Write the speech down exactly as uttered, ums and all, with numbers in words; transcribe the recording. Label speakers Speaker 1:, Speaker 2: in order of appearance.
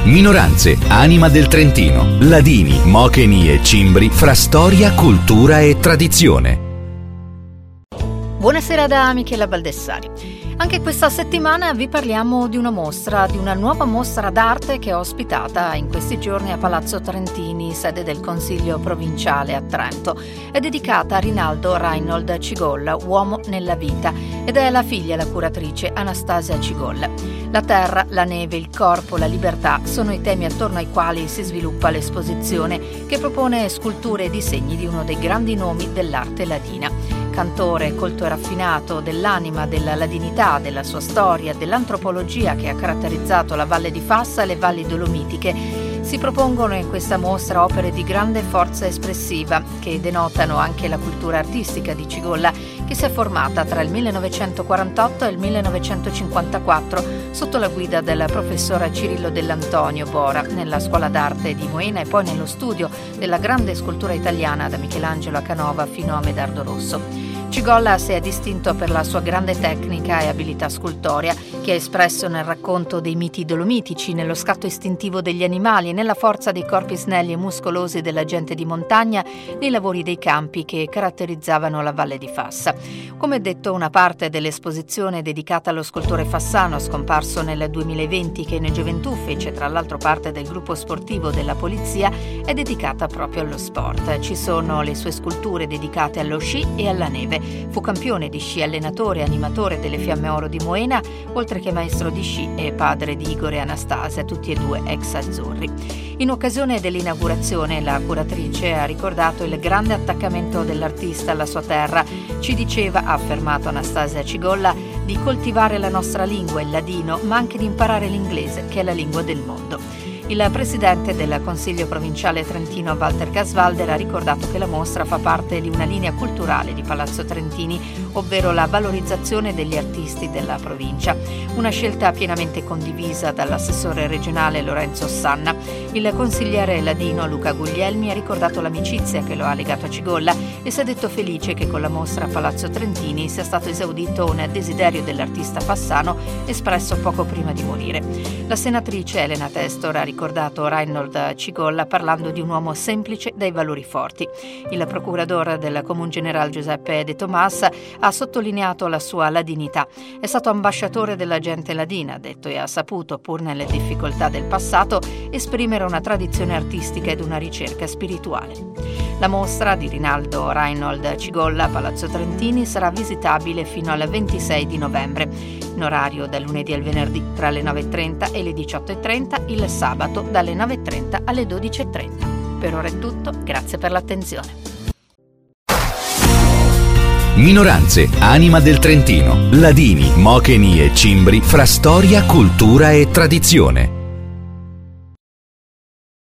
Speaker 1: Minoranze, anima del Trentino. Ladini, mocheni e cimbri fra storia, cultura e tradizione.
Speaker 2: Buonasera da Michela Baldessari. Anche questa settimana vi parliamo di una mostra, di una nuova mostra d'arte che è ospitata in questi giorni a Palazzo Trentini, sede del Consiglio Provinciale a Trento. È dedicata a Rinaldo Reinhold Cigolla, uomo nella vita, ed è la figlia, la curatrice Anastasia Cigolla. La terra, la neve, il corpo, la libertà sono i temi attorno ai quali si sviluppa l'esposizione, che propone sculture e disegni di uno dei grandi nomi dell'arte ladina. Cantore colto e raffinato dell'anima, della ladinità, della sua storia, dell'antropologia che ha caratterizzato la Valle di Fassa e le valli dolomitiche, si propongono in questa mostra opere di grande forza espressiva che denotano anche la cultura artistica di Cigolla, che si è formata tra il millenovecentoquarantotto e il millenovecentocinquantaquattro sotto la guida del professore Cirillo Dell'Antonio Bora nella Scuola d'Arte di Moena e poi nello studio della grande scultura italiana da Michelangelo a Canova fino a Medardo Rosso. Cigolla si è distinto per la sua grande tecnica e abilità scultorea, che ha espresso nel racconto dei miti dolomitici, nello scatto istintivo degli animali, nella forza dei corpi snelli e muscolosi della gente di montagna, nei lavori dei campi che caratterizzavano la Valle di Fassa. Come detto, una parte dell'esposizione dedicata allo scultore fassano, scomparso nel duemilaventi, che in gioventù fece tra l'altro parte del gruppo sportivo della Polizia, è dedicata proprio allo sport. Ci sono le sue sculture dedicate allo sci e alla neve. Fu campione di sci, allenatore e animatore delle Fiamme Oro di Moena, oltre che maestro di sci e padre di Igor e Anastasia, tutti e due ex azzurri. In occasione dell'inaugurazione, la curatrice ha ricordato il grande attaccamento dell'artista alla sua terra. Ci diceva, ha affermato Anastasia Cigolla, di coltivare la nostra lingua, il ladino, ma anche di imparare l'inglese, che è la lingua del mondo. Il presidente del Consiglio Provinciale Trentino, Walter Gasvalder, ha ricordato che la mostra fa parte di una linea culturale di Palazzo Trentini, ovvero la valorizzazione degli artisti della provincia. Una scelta pienamente condivisa dall'assessore regionale Lorenzo Sanna. Il consigliere ladino Luca Guglielmi ha ricordato l'amicizia che lo ha legato a Cigolla e si è detto felice che con la mostra a Palazzo Trentini sia stato esaudito un desiderio dell'artista fassano espresso poco prima di morire. La senatrice Elena Testor ha ricordato Reinhold Cigolla parlando di un uomo semplice dai valori forti. Il procurador del Comune General Giuseppe De Tomas ha sottolineato la sua ladinità. È stato ambasciatore della gente ladina, ha detto, e ha saputo, pur nelle difficoltà del passato, esprimere una tradizione artistica ed una ricerca spirituale. La mostra di Rinaldo Reinhold Cigolla a Palazzo Trentini sarà visitabile fino al ventisei di novembre, in orario dal lunedì al venerdì tra le nove e trenta e le diciotto e trenta, il sabato dalle nove e trenta alle dodici e trenta. Per ora è tutto, grazie per l'attenzione.
Speaker 1: Minoranze, anima del Trentino. Ladini, mocheni e cimbri fra storia, cultura e tradizione.